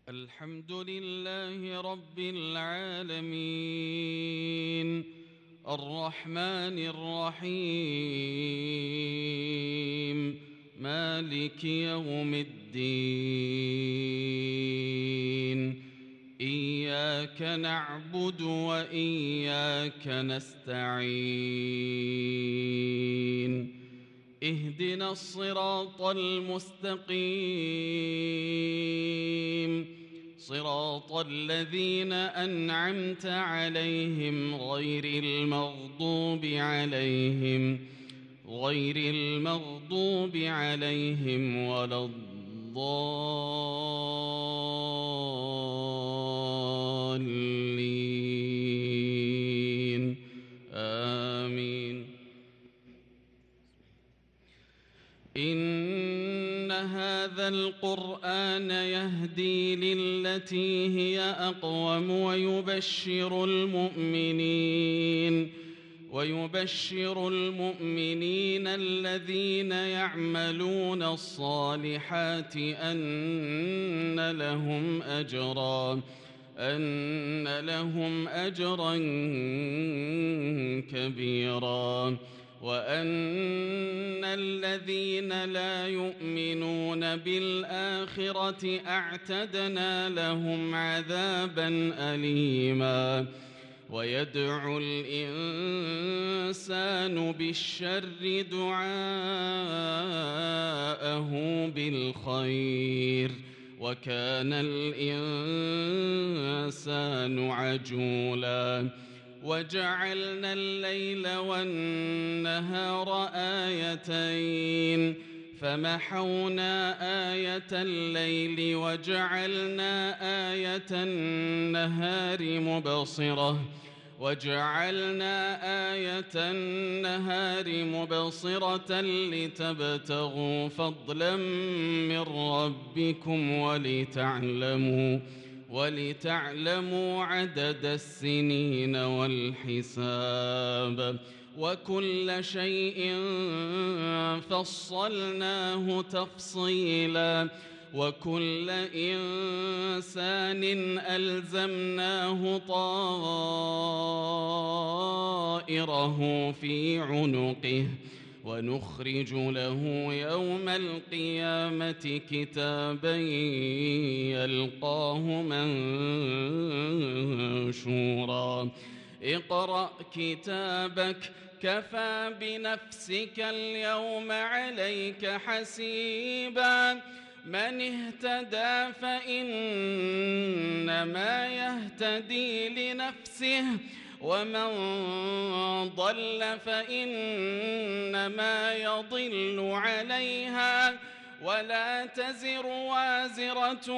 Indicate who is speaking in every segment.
Speaker 1: الحمد لله رب العالمين الرحمن الرحيم مالك يوم الدين إياك نعبد وإياك نستعين اهدنا الصراط المستقيم صراط الذين أنعمت عليهم غير المغضوب عليهم ولا الضالين آمين. إن هذا القرآن يهدي للتي هي أقوم ويبشر المؤمنين الذين يعملون الصالحات أن لهم أجرا كبيرا وأن الذين لا يؤمنون بالآخرة أعتدنا لهم عذابا أليما. ويدعو الإنسان بالشر دعاءه بالخير وكان الإنسان عجولا. وجعلنا الليل والنهار آيتين فمحونا آية الليل وجعلنا آية النهار مبصرة لتبتغوا فضلا من ربكم ولتعلموا عدد السنين والحساب وكل شيء فصلناه تفصيلا. وكل إنسان ألزمناه طائره في عنقه ونخرج له يوم القيامة كتابا يلقاه منشورا. اقرأ كتابك كفى بنفسك اليوم عليك حسيبا. من اهتدى فإنما يهتدي لنفسه ومن ضل فإنما يضل عليها ولا تزر وازرة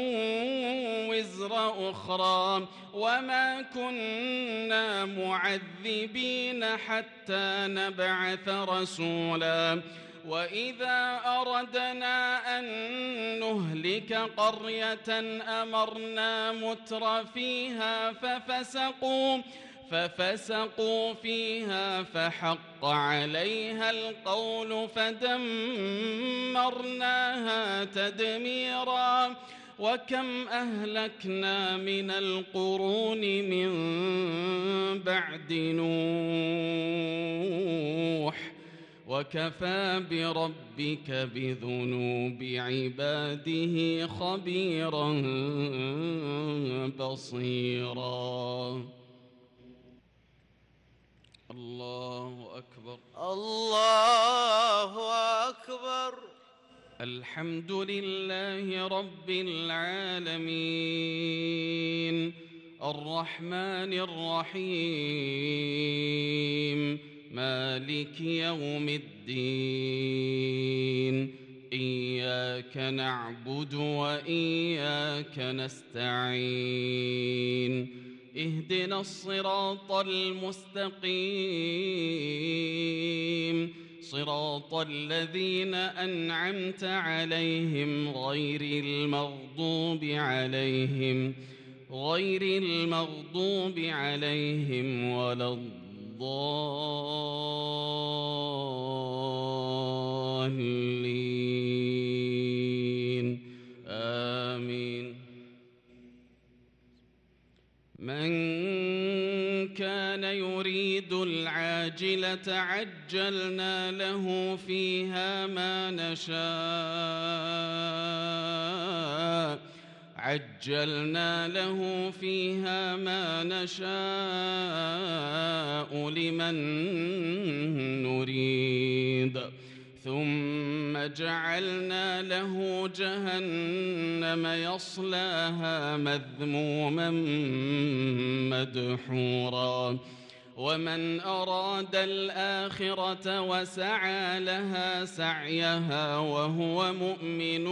Speaker 1: وزر أخرى وما كنا معذبين حتى نبعث رسولا. وإذا أردنا أن نهلك قرية أمرنا متر فيها ففسقوا فيها فحق عليها القول فدمرناها تدميرا. وكم أهلكنا من القرون من بعد نوح وكفى بربك بذنوب عباده خبيرا بصيرا. الله أكبر
Speaker 2: الله أكبر.
Speaker 1: الحمد لله رب العالمين الرحمن الرحيم مالك يوم الدين إياك نعبد وإياك نستعين اهدنا الصراط المستقيم صراط الذين أنعمت عليهم غير المغضوب عليهم ولا الضالين آمين. العاجلة عجلنا له فيها ما نشاء لمن نريد ثم جعلنا له جهنم يصلاها مذموما مدحورا ومن أراد الآخرة وسعى لها سعيها وهو مؤمن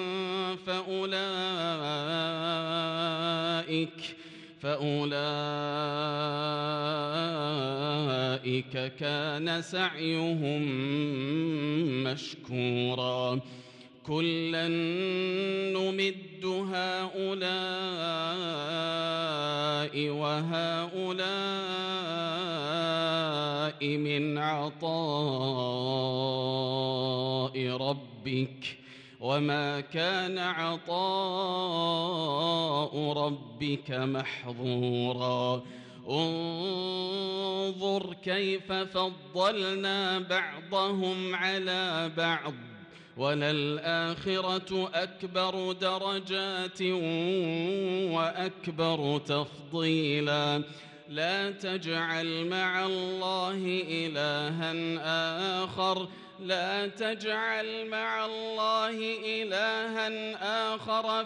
Speaker 1: فأولئك كان سعيهم مشكورا كلا نمد هؤلاء وهؤلاء من عطاء ربك وما كان عطاء ربك محظورا انظر كيف فضلنا بعضهم على بعض وللآخرة أكبر درجات وأكبر تفضيلا لا تجعل مع الله إلها آخر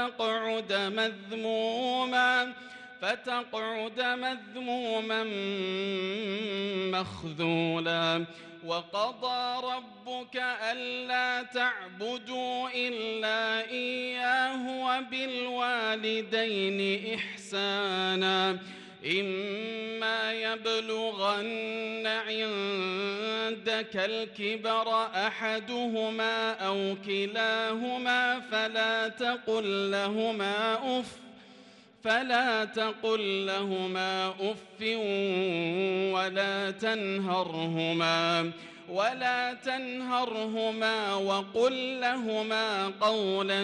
Speaker 1: فتقعد مذموما مخذولا وقضى ربك ألا تعبدوا إلا إياه وبالوالدين إحسانا إما يبلغن عندك الكبر أحدهما أو كلاهما فلا تقل لهما أف ولا تنهرهما وقل لهما قولا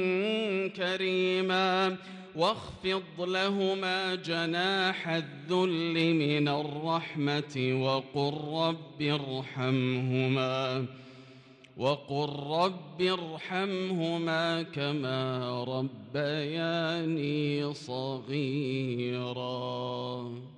Speaker 1: كريما واخفض لهما جناح الذل من الرحمة وقل رب ارحمهما كما ربياني صغيرا.